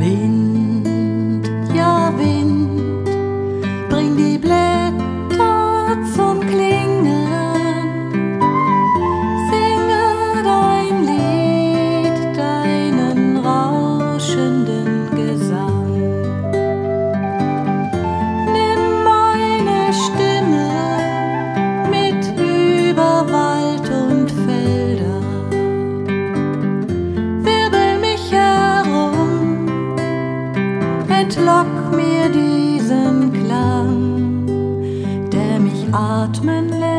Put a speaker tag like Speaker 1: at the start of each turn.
Speaker 1: Wind, ja Wind, bring die Blätter zum Klingen, singe dein Lied, deinen rauschenden Gesang. Nimm meine Stimme mit über Wald und Felder, wirbel mich herum, entlock mir diesen Klang, der mich atmen lässt.